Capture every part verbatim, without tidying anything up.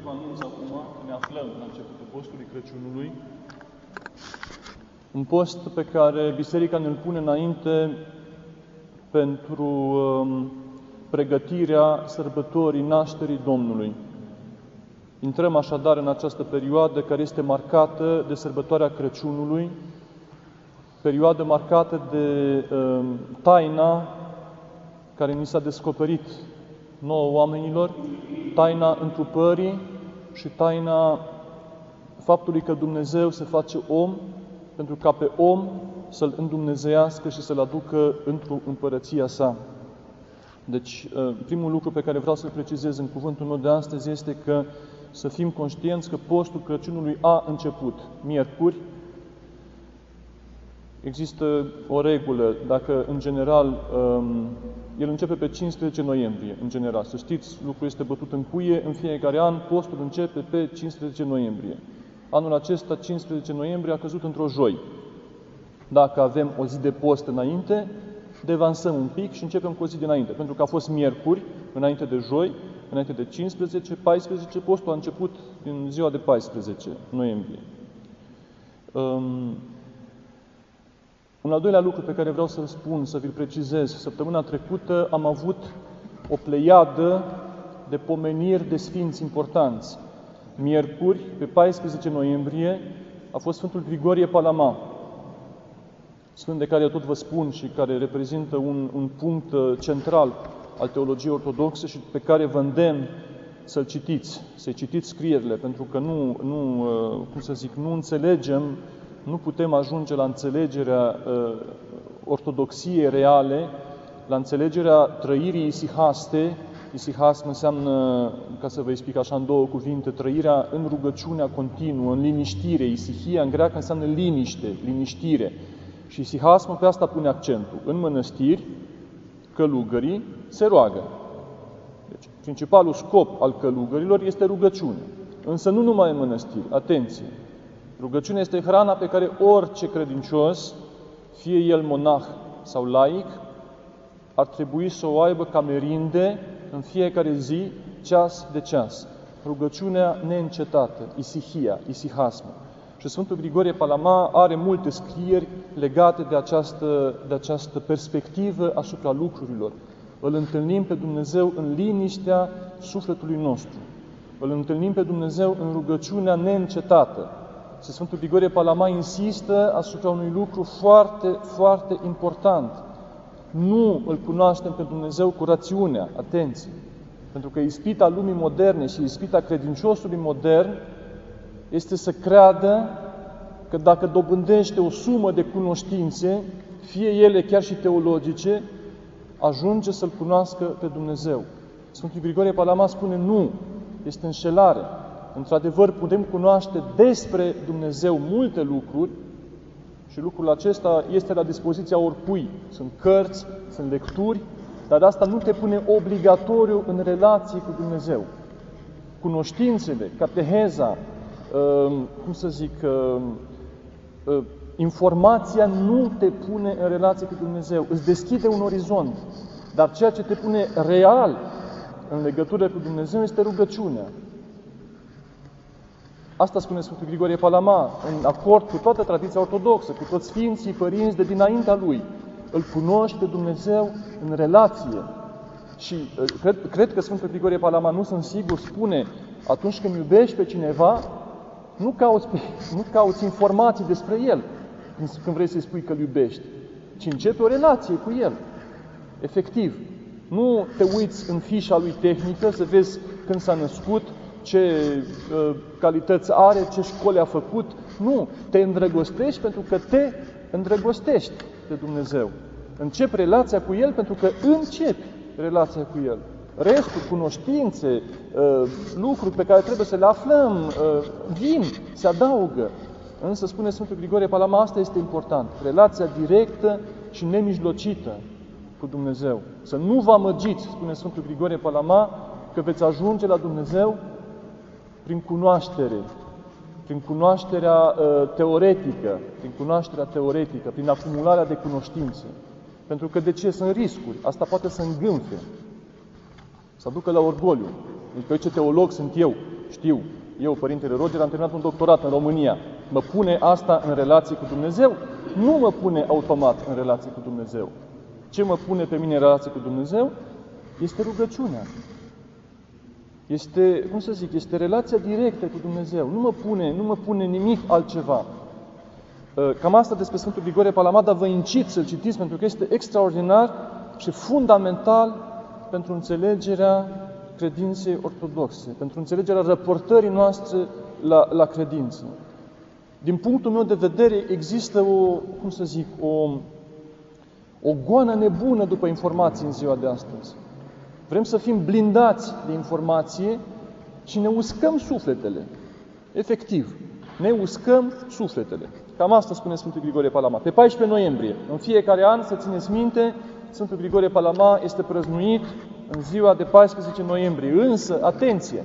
vă anunț acum că ne aflăm la începutul postului Crăciunului. Un post pe care Biserica ne-l pune înainte pentru um, pregătirea sărbătorii nașterii Domnului. Intrăm așadar în această perioadă care este marcată de sărbătoarea Crăciunului, perioadă marcată de um, taina care ni s-a descoperit nouă oamenilor, taina întrupării și taina faptului că Dumnezeu se face om pentru ca pe om să-L îndumnezeiască și să-L aducă într-o împărăția sa. Deci, primul lucru pe care vreau să-l precizez în cuvântul meu de astăzi este că să fim conștienți că postul Crăciunului a început. Miercuri, există o regulă, dacă în general el începe pe cincisprezece noiembrie, în general. Să știți, lucrul este bătut în cuie, în fiecare an postul începe pe cincisprezece noiembrie. Anul acesta, cincisprezece noiembrie, a căzut într-o joi. Dacă avem o zi de post înainte, devansăm un pic și începem cu o zi dinainte. Pentru că a fost miercuri, înainte de joi, înainte de cincisprezece, paisprezece, postul a început în ziua de paisprezece noiembrie. Um, un al doilea lucru pe care vreau să-l spun, să vi-l precizez, săptămâna trecută am avut o pleiadă de pomeniri de sfinți importanți. Miercuri, pe paisprezece noiembrie, a fost Sfântul Grigorie Palama, sfânt de care eu tot vă spun și care reprezintă un, un punct central al teologiei ortodoxe și pe care vă îndemn să-l citiți, să-i citiți scrierile, pentru că nu, nu, cum să zic, nu înțelegem, nu putem ajunge la înțelegerea uh, ortodoxiei reale, la înțelegerea trăirii isihaste. Isihasm înseamnă, ca să vă explic așa în două cuvinte, trăirea în rugăciunea continuă, în liniștire. Isihia în greacă înseamnă liniște, liniștire. Și isihasmul pe asta pune accentul. În mănăstiri, călugării se roagă. Deci, principalul scop al călugărilor este rugăciune. Însă nu numai în mănăstiri. Atenție! Rugăciunea este hrana pe care orice credincios, fie el monah sau laic, ar trebui să o aibă ca merinde în fiecare zi, ceas de ceas. Rugăciunea neîncetată, isihia, isihasmul. Și Sfântul Grigorie Palama are multe scrieri legate de această, de această perspectivă asupra lucrurilor. Îl întâlnim pe Dumnezeu în liniștea sufletului nostru. Îl întâlnim pe Dumnezeu în rugăciunea neîncetată. Și Sfântul Grigorie Palama insistă asupra unui lucru foarte, foarte important. Nu îl cunoaștem pe Dumnezeu cu rațiunea, atenție. Pentru că ispita lumii moderne și ispita credinciosului modern este să creadă că dacă dobândește o sumă de cunoștințe, fie ele chiar și teologice, ajunge să-L cunoască pe Dumnezeu. Sfântul Grigorie Palama spune nu, este înșelare. Într-adevăr, putem cunoaște despre Dumnezeu multe lucruri și lucrul acesta este la dispoziția oricui. Sunt cărți, sunt lecturi, dar asta nu te pune obligatoriu în relație cu Dumnezeu. Cunoștințele, cateheza, cum să zic, informația nu te pune în relație cu Dumnezeu. Îți deschide un orizont, dar ceea ce te pune real în legătură cu Dumnezeu este rugăciunea. Asta spune Sfântul Grigorie Palama, în acord cu toată tradiția ortodoxă, cu toți sfinții părinți de dinaintea lui. Îl cunoști pe Dumnezeu în relație. Și cred, cred că Sfântul Grigorie Palama, nu sunt sigur, spune, atunci când iubești pe cineva, nu cauți, nu cauți informații despre el când vrei să-i spui că îl iubești, ci începi o relație cu el. Efectiv. Nu te uiți în fișa lui tehnică să vezi când s-a născut, ce uh, calități are, ce școli a făcut. Nu, te îndrăgostești pentru că te îndrăgostești de Dumnezeu. Începi relația cu El pentru că începi relația cu El. Restul, cunoștințe, uh, lucruri pe care trebuie să le aflăm, uh, vin, se adaugă. Însă, spune Sfântul Grigorie Palama, asta este important. Relația directă și nemijlocită cu Dumnezeu. Să nu vă amăgiți, spune Sfântul Grigorie Palama, că veți ajunge la Dumnezeu prin cunoaștere, prin cunoașterea uh, teoretică, prin cunoașterea teoretică, prin acumularea de cunoștințe. Pentru că de ce? Sunt riscuri. Asta poate să îngânfe, să ducă la orgoliu. Deci, că ce teolog sunt eu, știu, eu, Părintele Roger, am terminat un doctorat în România. Mă pune asta în relație cu Dumnezeu? Nu mă pune automat în relație cu Dumnezeu. Ce mă pune pe mine în relație cu Dumnezeu este rugăciunea. Este, cum să zic, este relația directă cu Dumnezeu. Nu mă pune, nu mă pune nimic altceva. Cam asta despre Sfântul Grigorie Palamat, dar vă incit să-l citiți pentru că este extraordinar și fundamental pentru înțelegerea credinței ortodoxe, pentru înțelegerea raportării noastre la, la credință. Din punctul meu de vedere, există o, cum să zic, o, o goană nebună după informații în ziua de astăzi. Vrem să fim blindați de informație și ne uscăm sufletele. Efectiv, ne uscăm sufletele. Cam asta spune Sfântul Grigorie Palamat. Pe paisprezece noiembrie, în fiecare an, să țineți minte, Sfântul Grigorie Palamat este prăznuit în ziua de paisprezece noiembrie. Însă, atenție!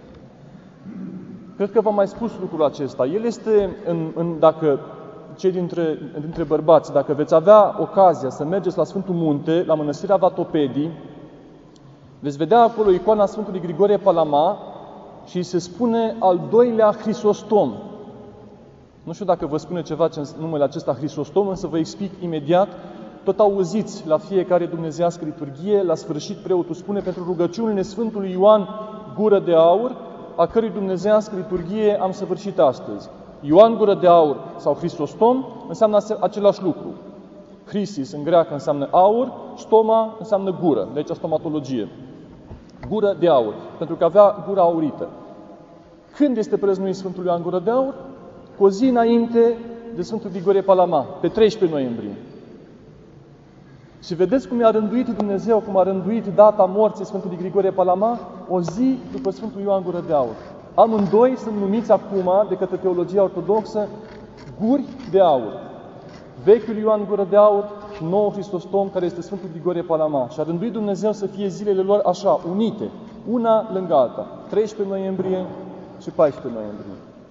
Cred că v-am mai spus lucrul acesta. El este, în, în, dacă cei dintre, dintre bărbați, dacă veți avea ocazia să mergeți la Sfântul Munte, la Mănăstirea Vatopedii, veți vedea acolo icoana Sfântului Grigorie Palamat și se spune al doilea Hristostom. Nu știu dacă vă spune ceva ce numele acesta Hristostom, însă vă explic imediat. Tot auziți la fiecare dumnezeiască liturghie, la sfârșit preotul spune pentru rugăciunile Sfântului Ioan Gură de Aur, a cărui dumnezeiască liturghie am săvârșit astăzi. Ioan Gură de Aur sau Hristostom înseamnă același lucru. Christis în greacă înseamnă aur, stoma înseamnă gură, de aici stomatologie. Gură de aur, pentru că avea gura aurită. Când este prăznuit Sfântul Ioan Gură de Aur? Cu o zi înainte de Sfântul Grigorie Palamat, pe treisprezece noiembrie. Și vedeți cum i-a rânduit Dumnezeu, cum a rânduit data morții Sfântului Grigorie Palamat, o zi după Sfântul Ioan Gură de Aur. Amândoi sunt numiți acum, de către teologia ortodoxă, guri de aur. Vechiul Ioan Gură de Aur și noul Hristostom, care este Sfântul Grigorie Palamat. Și a rânduit Dumnezeu să fie zilele lor așa, unite, una lângă alta. treisprezece noiembrie și paisprezece noiembrie.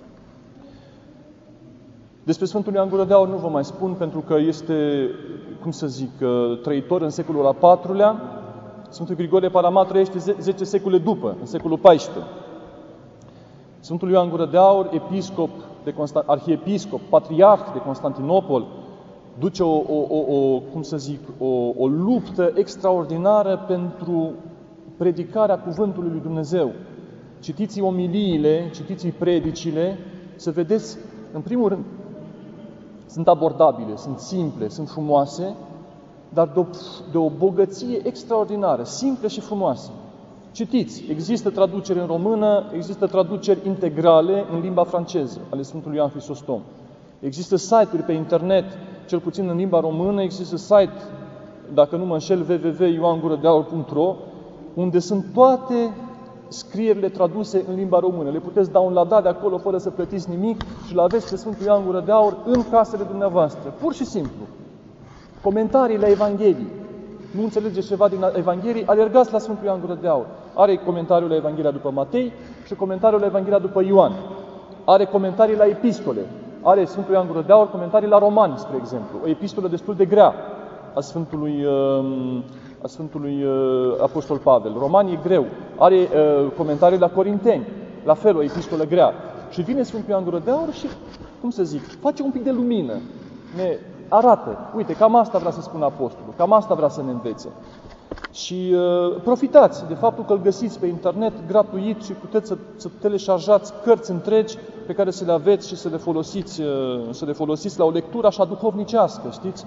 Despre Sfântul Ioan Gură de Aur nu vă mai spun, pentru că este, cum să zic, trăitor în secolul al patrulea. Sfântul Grigorie Palamat trăiește zece secole după, în secolul paisprezece. Sfântul Ioan Gură de Aur, episcop de Constant... arhiepiscop, patriarh de Constantinopol, duce o, o, o, o cum să zic, o, o luptă extraordinară pentru predicarea cuvântului lui Dumnezeu. Citiți omiliile, citiți predicile, să vedeți, în primul rând, sunt abordabile, sunt simple, sunt frumoase, dar de o, de o bogăție extraordinară, simple și frumoase. Citiți, există traduceri în română, există traduceri integrale în limba franceză ale Sfântului Ioan Hristostom. Există site-uri pe internet, cel puțin în limba română, există site, dacă nu mă înșel, w w w punct ioan gură de aur punct r o, unde sunt toate scrierile traduse în limba română. Le puteți downloada de acolo fără să plătiți nimic și le aveți pe Sfântul Ioan Gură de Aur în casele dumneavoastră. Pur și simplu. Comentarii la Evanghelii. Nu înțelegeți ceva din Evanghelii? Alergați la Sfântul Ioan Gură de Aur. Are comentariul la Evanghelia după Matei și comentariul la Evanghelia după Ioan. Are comentarii la epistole. Are Sfântul Ioan Gură de Aur comentarii la Romani, spre exemplu. O epistolă destul de grea a Sfântului, a Sfântului Apostol Pavel. Romani e greu. Are comentarii la Corinteni. La fel, o epistolă grea. Și vine Sfântul Ioan Gură de Aur și, cum să zic, face un pic de lumină. Ne arată. Uite, cam asta vrea să spună Apostolul. Cam asta vrea să ne învețe. Și uh, profitați de faptul că îl găsiți pe internet gratuit și puteți să, să teleșarjați cărți întregi pe care să le aveți și să le folosiți, uh, să le folosiți la o lectură așa duhovnicească, știți?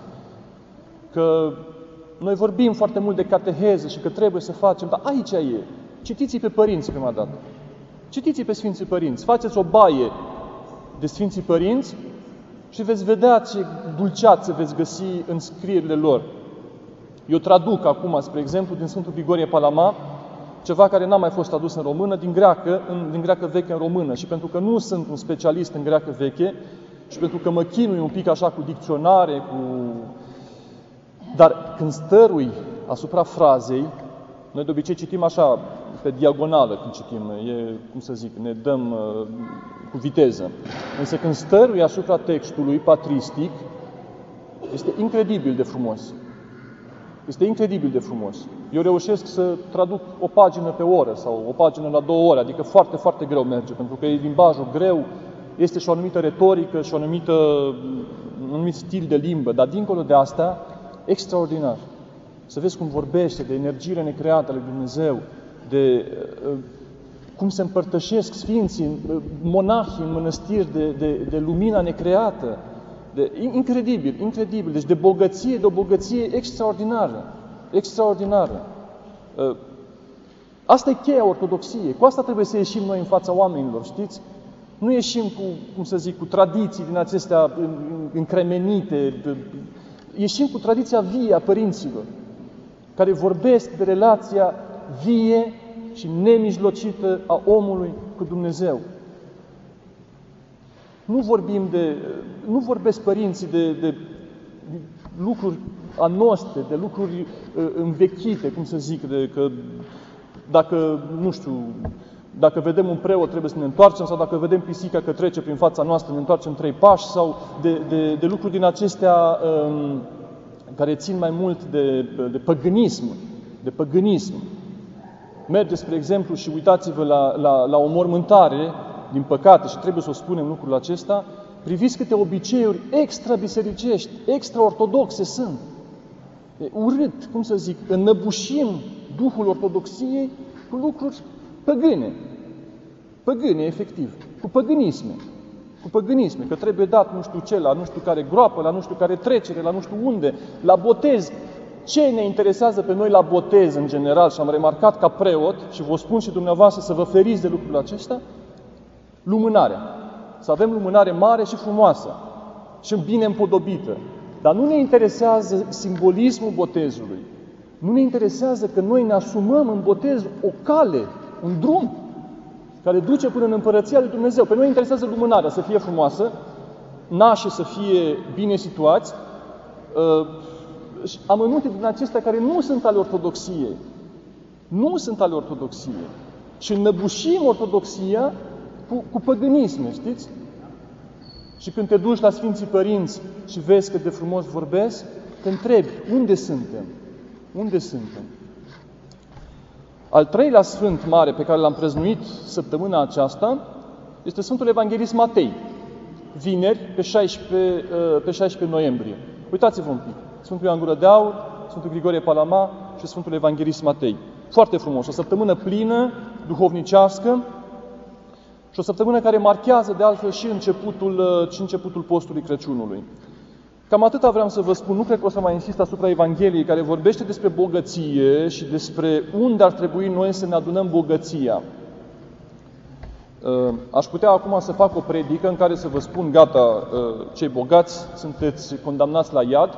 Că noi vorbim foarte mult de cateheză și că trebuie să facem, dar aici e. Citiți-i pe părinți prima dată. Citiți-i pe Sfinții Părinți. Faceți o baie de Sfinții Părinți și veți vedea ce dulceață veți găsi în scrierile lor. Eu traduc acum, spre exemplu, din Sfântul Grigorie Palamat, ceva care n-a mai fost tradus în română, din greacă, în, din greacă veche în română. Și pentru că nu sunt un specialist în greacă veche și pentru că mă chinui un pic așa cu dicționare, cu... dar când stărui asupra frazei, noi de obicei citim așa, pe diagonală când citim, e, cum să zic, ne dăm uh, cu viteză. Însă când stărui asupra textului patristic, este incredibil de frumos. Este incredibil de frumos. Eu reușesc să traduc o pagină pe oră sau o pagină la două ore, adică foarte, foarte greu merge, pentru că e limbajul greu, este și o anumită retorică și o anumită, un anumit stil de limbă, dar dincolo de asta, extraordinar. Să vezi cum vorbește de energiile necreate ale Dumnezeu, de uh, cum se împărtășesc sfinții, monahii în mănăstiri de, de, de lumina necreată. De, incredibil, incredibil. Deci de bogăție, de o bogăție extraordinară. Extraordinară. Uh, asta e cheia ortodoxiei. Cu asta trebuie să ieșim noi în fața oamenilor, știți? Nu ieșim cu, cum să zic, cu tradiții din acestea încremenite. Ieșim cu tradiția vie a părinților, care vorbesc de relația vie și nemijlocită a omului cu Dumnezeu. Nu vorbim de, nu vorbesc părinții de, de lucruri anostre, de lucruri uh, învechite, cum să zic, de că dacă, nu știu, dacă vedem un preot trebuie să ne întoarcem, sau dacă vedem pisica că trece prin fața noastră ne întoarcem trei pași, sau de, de, de lucruri din acestea um, care țin mai mult de, de păgânism, de păgânism. Mergeți, spre exemplu, și uitați-vă la, la, la o mormântare, din păcate, și trebuie să o spunem lucrul acesta, priviți câte obiceiuri extra-bisericești, extra-ortodoxe sunt. E urât, cum să zic, înnăbușim Duhul Ortodoxiei cu lucruri păgâne. Păgâne, efectiv. Cu păgânisme. Cu păgânisme, că trebuie dat nu știu ce, la nu știu care groapă, la nu știu care trecere, la nu știu unde, la botez. Ce ne interesează pe noi la botez în general, și am remarcat ca preot, și vă spun și dumneavoastră să vă feriți de lucrul acesta, lumânarea. Să avem lumânare mare și frumoasă și bine împodobită. Dar nu ne interesează simbolismul botezului. Nu ne interesează că noi ne asumăm în botez o cale, un drum care duce până în Împărăția lui Dumnezeu. Pe noi ne interesează lumânarea, să fie frumoasă, nașii să fie bine situați, amănunte din acestea care nu sunt ale ortodoxiei. Nu sunt ale ortodoxiei. Și înnăbușim ortodoxia cu, cu păgânisme, știți? Și când te duci la Sfinții Părinți și vezi cât de frumos vorbesc, te întrebi, unde suntem? Unde suntem? Al treilea sfânt mare pe care l-am prăznuit săptămâna aceasta este Sfântul Evanghelist Matei, vineri, pe șaisprezece, pe șaisprezece noiembrie. Uitați-vă un pic. Sfântul Ioan Gură de Aur, Sfântul Grigorie Palama și Sfântul Evanghelist Matei. Foarte frumos. O săptămână plină, duhovnicească, și o săptămână care marchează de altfel și începutul, și începutul postului Crăciunului. Cam atâta vreau să vă spun. Nu cred că o să mai insist asupra Evangheliei, care vorbește despre bogăție și despre unde ar trebui noi să ne adunăm bogăția. Aș putea acum să fac o predică în care să vă spun, gata, cei bogați, sunteți condamnați la iad.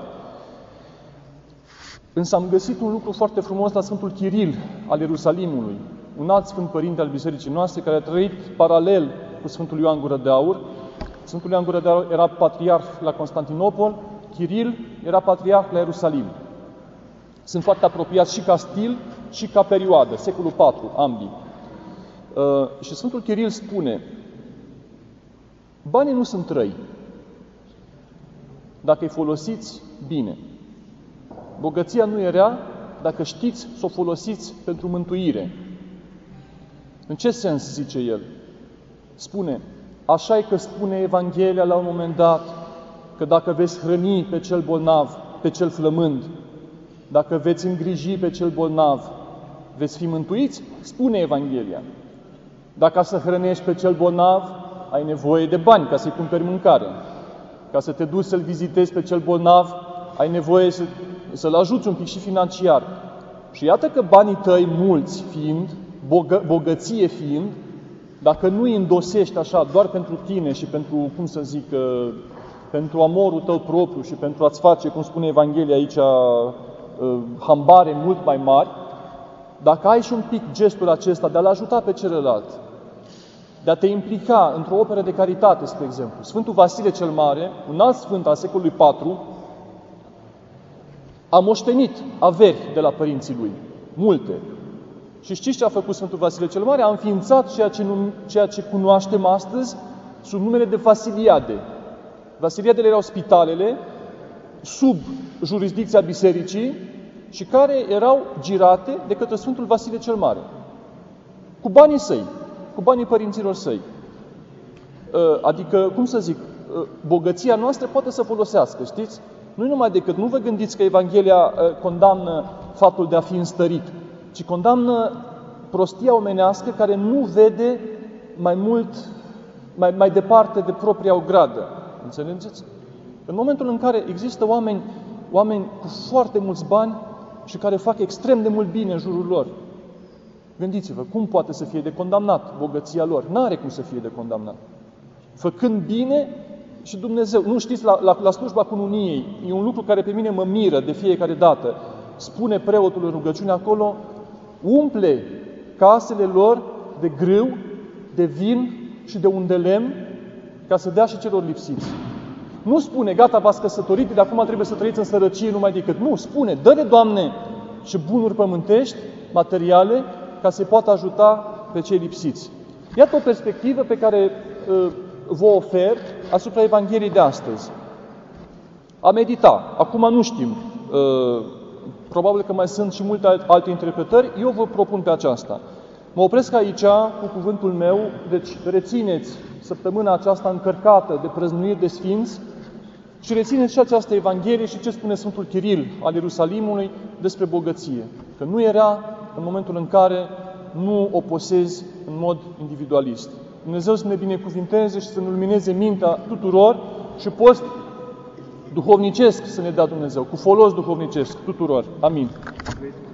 Însă am găsit un lucru foarte frumos la Sfântul Chiril al Ierusalimului, un alt sfânt părinte al bisericii noastre, care a trăit paralel cu Sfântul Ioan Gură de Aur. Sfântul Ioan Gură de Aur era patriarh la Constantinopol, Chiril era patriarh la Ierusalim. Sunt foarte apropiați și ca stil și ca perioadă, secolul patru, ambii. Uh, și Sfântul Chiril spune, banii nu sunt răi, dacă îi folosiți bine. Bogăția nu e rea dacă știți să o folosiți pentru mântuire. În ce sens zice el? Spune, așa e că spune Evanghelia la un moment dat, că dacă veți hrăni pe cel bolnav, pe cel flămând, dacă veți îngriji pe cel bolnav, veți fi mântuiți? Spune Evanghelia. Dacă să hrănești pe cel bolnav, ai nevoie de bani ca să-i cumperi mâncare. Ca să te duci să-l vizitezi pe cel bolnav, ai nevoie să, să-l ajuți un pic și financiar. Și iată că banii tăi mulți fiind, bogă, bogăție fiind, dacă nu îi îndosești așa doar pentru tine și pentru, cum să zic, pentru amorul tău propriu și pentru a-ți face, cum spune Evanghelia aici, hambare mult mai mari, dacă ai și un pic gestul acesta de a-l ajuta pe celălalt, de a te implica într-o operă de caritate, spre exemplu. Sfântul Vasile cel Mare, un alt sfânt al secolului patru, a moștenit averi de la părinții lui, multe. Și știți ce a făcut Sfântul Vasile cel Mare? A înființat ceea ce, num, ceea ce cunoaștem astăzi sub numele de Vasiliade. Vasiliadele erau spitalele sub jurisdicția bisericii, și care erau girate de către Sfântul Vasile cel Mare, cu banii săi, cu banii părinților săi. Adică, cum să zic, bogăția noastră poate să folosească, știți? Nu numai decât, nu vă gândiți că Evanghelia condamnă faptul de a fi înstărit, ci condamnă prostia omenească care nu vede mai mult, mai, mai departe de propria ogradă. Înțelegeți? În momentul în care există oameni, oameni cu foarte mulți bani și care fac extrem de mult bine în jurul lor, gândiți-vă, cum poate să fie de condamnat bogăția lor? N-are cum să fie de condamnat. Făcând bine și Dumnezeu, nu știți, la, la, la slujba cununiei, e un lucru care pe mine mă miră de fiecare dată. Spune preotul în rugăciune acolo, umple casele lor de grâu, de vin și de un de lemn, ca să dea și celor lipsiți. Nu spune, gata, v-ați căsătorit, de acum trebuie să trăiți în sărăcie numai decât. Nu, spune, dă-le, Doamne, și bunuri pământești, materiale, ca să-i poată ajuta pe cei lipsiți. Iată o perspectivă pe care uh, vă ofer asupra Evangheliei de astăzi. A medita. Acum nu știm. Uh, probabil că mai sunt și multe alte interpretări. Eu vă propun pe aceasta. Mă opresc aici cu cuvântul meu, deci rețineți săptămâna aceasta încărcată de prăznuiri de sfinți și rețineți și această Evanghelie și ce spune Sfântul Chiril al Ierusalimului despre bogăție. Că nu era în momentul în care nu o posezi în mod individualist. Dumnezeu să ne binecuvinteze și să ne lumineze mintea tuturor și post duhovnicesc să ne dea Dumnezeu, cu folos duhovnicesc tuturor. Amin.